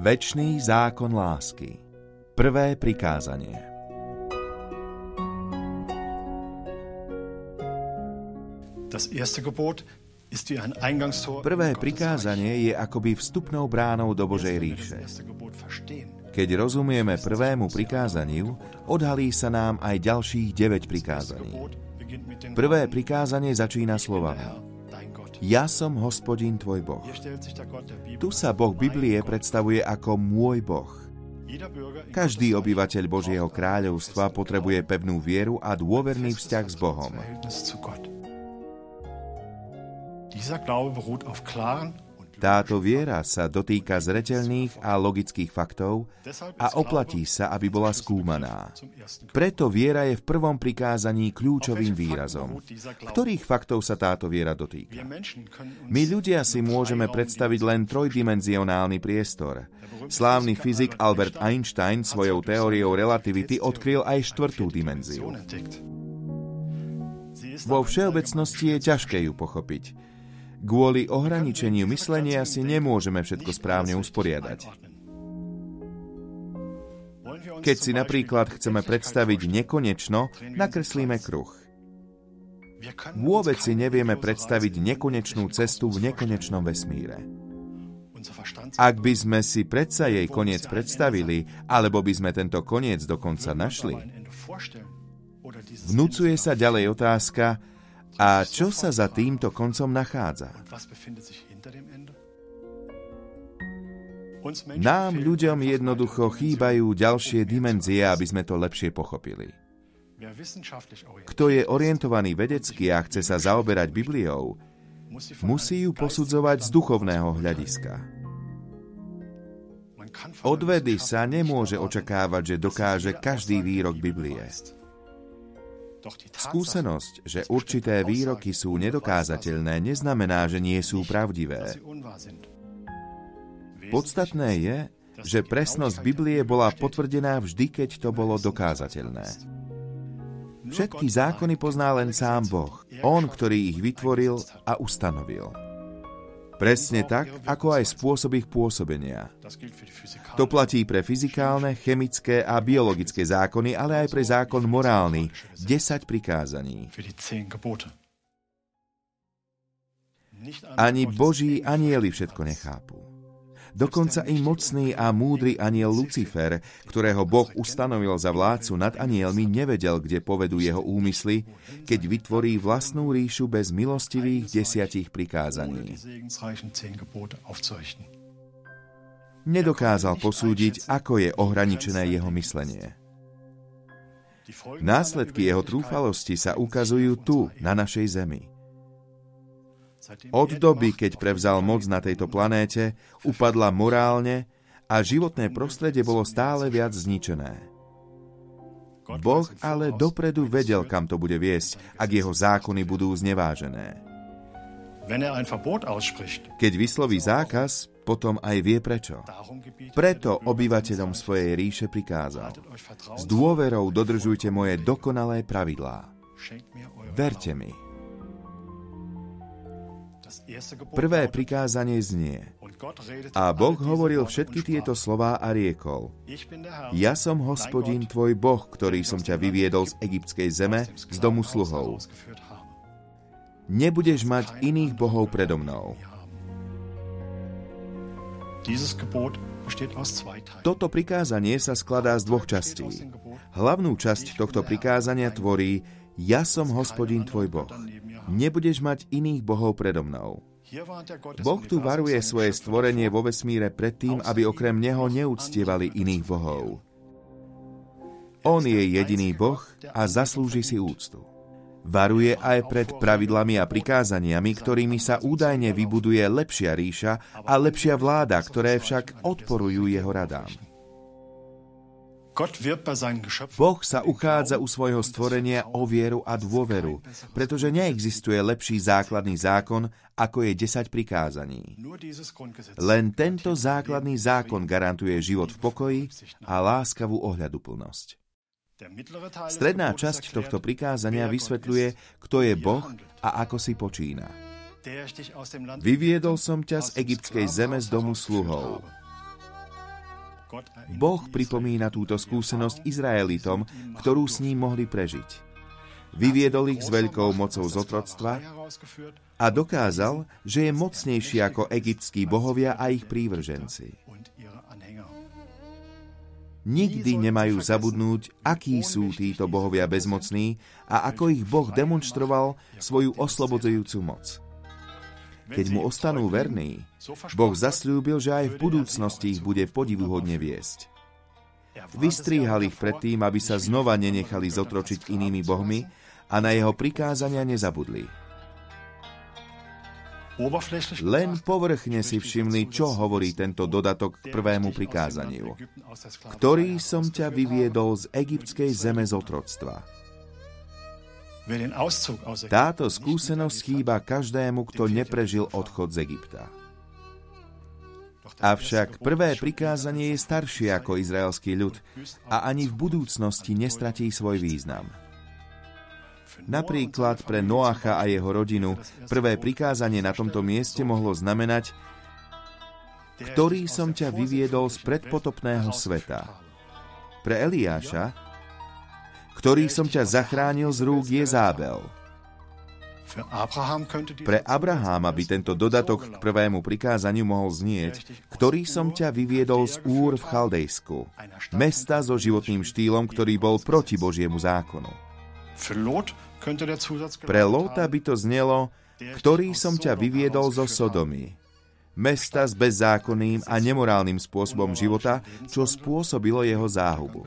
Večný zákon lásky. Prvé prikázanie. Prvé prikázanie je akoby vstupnou bránou do Božej ríše. Keď rozumieme prvému prikázaniu, odhalí sa nám aj ďalších 9 prikázaní. Prvé prikázanie začína slovami: Ja som Hospodin tvoj Boh. Tu sa Boh Biblie predstavuje ako môj Boh. Každý obyvateľ Božieho kráľovstva potrebuje pevnú vieru a dôverný vzťah s Bohom. Táto viera sa dotýka zreteľných a logických faktov a oplatí sa, aby bola skúmaná. Preto viera je v prvom prikázaní kľúčovým výrazom. Ktorých faktov sa táto viera dotýka? My ľudia si môžeme predstaviť len trojdimenzionálny priestor. Slávny fyzik Albert Einstein svojou teóriou relativity odkryl aj 4. dimenziu. Vo všeobecnosti je ťažké ju pochopiť. Kvôli ohraničeniu myslenia si nemôžeme všetko správne usporiadať. Keď si napríklad chceme predstaviť nekonečno, nakreslíme kruh. Vôbec si nevieme predstaviť nekonečnú cestu v nekonečnom vesmíre. Ak by sme si predsa jej koniec predstavili, alebo by sme tento koniec dokonca našli, vnucuje sa ďalej otázka: a čo sa za týmto koncom nachádza? Nám, ľuďom, jednoducho chýbajú ďalšie dimenzie, aby sme to lepšie pochopili. Kto je orientovaný vedecky a chce sa zaoberať Bibliou, musí ju posudzovať z duchovného hľadiska. Od vedy sa nemôže očakávať, že dokáže každý výrok Biblie. Skúsenosť, že určité výroky sú nedokázateľné, neznamená, že nie sú pravdivé. Podstatné je, že presnosť Biblie bola potvrdená vždy, keď to bolo dokázateľné. Všetky zákony pozná len sám Boh, On, ktorý ich vytvoril a ustanovil. Presne tak, ako aj spôsob ich pôsobenia. To platí pre fyzikálne, chemické a biologické zákony, ale aj pre zákon morálny, 10 prikázaní. Ani Boží anjeli všetko nechápu. Dokonca i mocný a múdry anjel Lucifer, ktorého Boh ustanovil za vládcu nad anjelmi, nevedel, kde povedú jeho úmysly, keď vytvorí vlastnú ríšu bez milostivých 10 prikázaní. Nedokázal posúdiť, ako je ohraničené jeho myslenie. Následky jeho trúfalosti sa ukazujú tu, na našej zemi. Od doby, keď prevzal moc na tejto planéte, upadla morálne a životné prostredie bolo stále viac zničené. Boh ale dopredu vedel, kam to bude viesť, ak jeho zákony budú znevážené. Keď vysloví zákaz, potom aj vie prečo. Preto obyvateľom svojej ríše prikázal: S dôverou dodržujte moje dokonalé pravidlá. Verte mi. Prvé prikázanie znie: A Boh hovoril všetky tieto slová a riekol: Ja som Hospodin tvoj Boh, ktorý som ťa vyviedol z egyptskej zeme, z domu sluhov. Nebudeš mať iných bohov predo mnou. Toto prikázanie sa skladá z 2 častí. Hlavnú časť tohto prikázania tvorí: Ja som Hospodin tvoj Boh. Nebudeš mať iných bohov predo mnou. Boh tu varuje svoje stvorenie vo vesmíre pred tým, aby okrem neho neúctievali iných bohov. On je jediný Boh a zaslúži si úctu. Varuje aj pred pravidlami a prikázaniami, ktorými sa údajne vybuduje lepšia ríša a lepšia vláda, ktoré však odporujú jeho radám. Boh sa uchádza u svojho stvorenia o vieru a dôveru, pretože neexistuje lepší základný zákon, ako je 10 prikázaní. Len tento základný zákon garantuje život v pokoji a láskavú ohľaduplnosť. Stredná časť tohto prikázania vysvetľuje, kto je Boh a ako si počína. Vyviedol som ťa z egyptskej zeme z domu sluhov. Boh pripomína túto skúsenosť Izraelitom, ktorú s ním mohli prežiť. Vyviedol ich s veľkou mocou z otroctva a dokázal, že je mocnejší ako egyptskí bohovia a ich prívrženci. Nikdy nemajú zabudnúť, akí sú títo bohovia bezmocní a ako ich Boh demonstroval svoju oslobodzujúcu moc. Keď mu ostanú verní, Boh zasľúbil, že aj v budúcnosti ich bude podivuhodne viesť. Vystríhal ich predtým, aby sa znova nenechali zotročiť inými bohmi a na jeho prikázania nezabudli. Len povrchne si všimli, čo hovorí tento dodatok k prvému prikázaniu. Ktorý som ťa vyviedol z egyptskej zeme z otroctva. Táto skúsenosť chýba každému, kto neprežil odchod z Egypta. Avšak prvé prikázanie je staršie ako izraelský ľud a ani v budúcnosti nestratí svoj význam. Napríklad pre Noacha a jeho rodinu prvé prikázanie na tomto mieste mohlo znamenať: ktorý som ťa vyviedol z predpotopného sveta. Pre Eliáša: ktorý som ťa zachránil z rúk Jezábel. Pre Abraháma by tento dodatok k prvému prikázaniu mohol znieť: ktorý som ťa vyviedol z Úr v Chaldejsku, mesta so životným štýlom, ktorý bol proti Božiemu zákonu. Pre Lóta by to znelo: ktorý som ťa vyviedol zo Sodomy, mesta s bezzákonným a nemorálnym spôsobom života, čo spôsobilo jeho záhubu.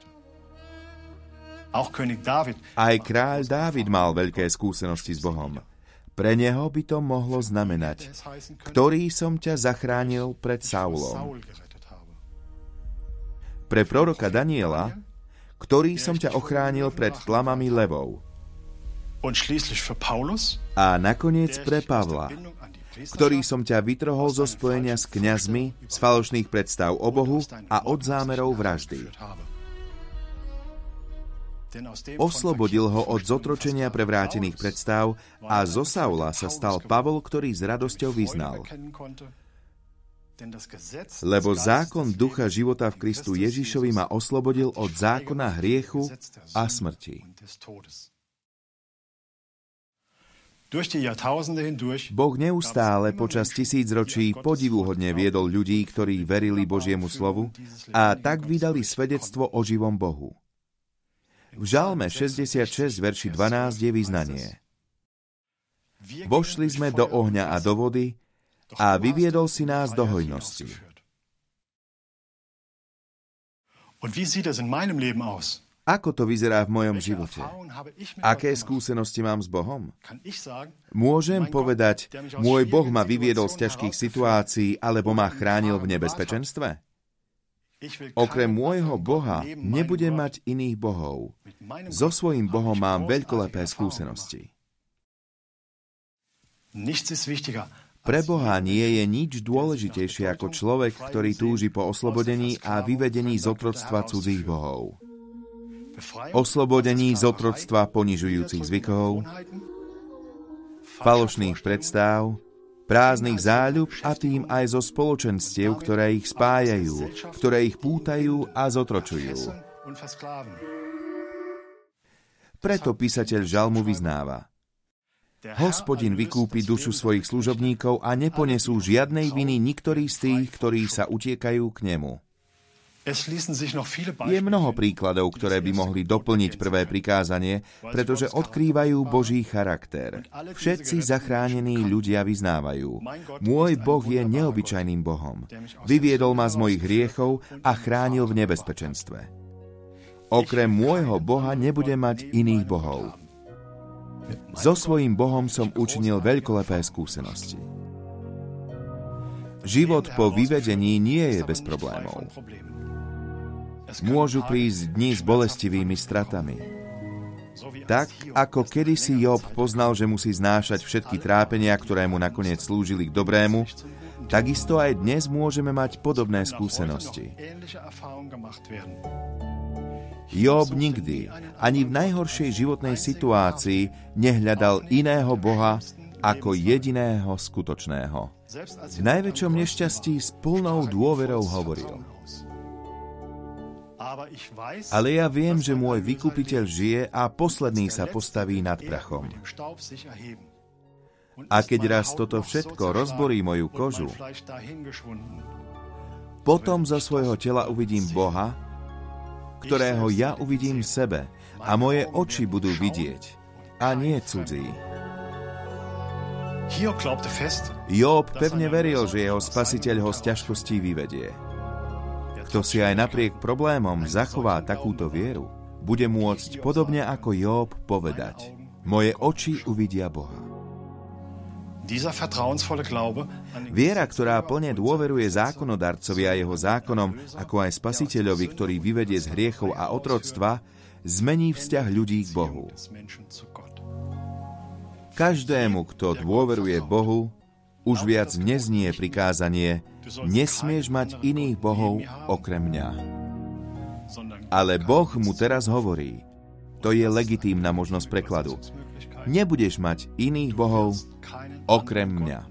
Aj kráľ Dávid mal veľké skúsenosti s Bohom. Pre neho by to mohlo znamenať: ktorý som ťa zachránil pred Saulom. Pre proroka Daniela: ktorý som ťa ochránil pred tlamami levov. A nakoniec pre Pavla: ktorý som ťa vytrhol zo spojenia s kňazmi, z falošných predstav o Bohu a od zámerov vraždy. Oslobodil ho od zotročenia prevrátených predstav a zo Saula sa stal Pavol, ktorý s radosťou vyznal: lebo zákon ducha života v Kristu Ježišovi ma oslobodil od zákona hriechu a smrti. Boh neustále počas tisícročí podivuhodne viedol ľudí, ktorí verili Božiemu slovu a tak vydali svedectvo o živom Bohu. V Žalme 66, verši 12 je vyznanie: vošli sme do ohňa a do vody a vyviedol si nás do hojnosti. Ako to vyzerá v mojom živote? Aké skúsenosti mám s Bohom? Môžem povedať: môj Boh ma vyviedol z ťažkých situácií alebo ma chránil v nebezpečenstve? Okrem môjho Boha nebudem mať iných bohov. So svojím Bohom mám veľkolepé skúsenosti. Pre Boha nie je nič dôležitejšie ako človek, ktorý túži po oslobodení a vyvedení z otroctva cudzích bohov. Oslobodení z otroctva ponižujúcich zvykov, falošných predstáv, prázdnych záľub a tým aj zo spoločenstiev, ktoré ich spájajú, ktoré ich pútajú a zotročujú. Preto písateľ žalmu vyznáva: Hospodin vykúpi dušu svojich služobníkov a neponesú žiadnej viny niktorí z tých, ktorí sa utiekajú k nemu. Je mnoho príkladov, ktoré by mohli doplniť prvé prikázanie, pretože odkrývajú Boží charakter. Všetci zachránení ľudia vyznávajú: môj Boh je neobyčajným Bohom. Vyviedol ma z mojich hriechov a chránil v nebezpečenstve. Okrem môjho Boha nebudem mať iných bohov. So svojím Bohom som učinil veľkolepé skúsenosti. Život po vyvedení nie je bez problémov. Môžu prísť dni s bolestivými stratami. Tak, ako kedysi Job poznal, že musí znášať všetky trápenia, ktoré mu nakoniec slúžili k dobrému, takisto aj dnes môžeme mať podobné skúsenosti. Job nikdy, ani v najhoršej životnej situácii, nehľadal iného Boha ako jediného skutočného. V najväčšom nešťastí s plnou dôverou hovoril: Ale ja viem, že môj vykupiteľ žije a posledný sa postaví nad prachom. A keď raz toto všetko rozborí moju kožu, potom zo svojho tela uvidím Boha, ktorého ja uvidím v sebe, a moje oči budú vidieť, a nie cudzí. Jób pevne veril, že jeho spasiteľ ho z ťažkostí vyvedie. Kto si aj napriek problémom zachová takúto vieru, bude môcť podobne ako Jób povedať: moje oči uvidia Boha. Viera, ktorá plne dôveruje zákonodarcovi a jeho zákonom, ako aj spasiteľovi, ktorý vyvedie z hriechov a otroctva, zmení vzťah ľudí k Bohu. Každému, kto dôveruje Bohu, už viac neznie prikázanie: nesmieš mať iných bohov okrem mňa. Ale Boh mu teraz hovorí, to je legitímna možnosť prekladu: nebudeš mať iných bohov okrem mňa.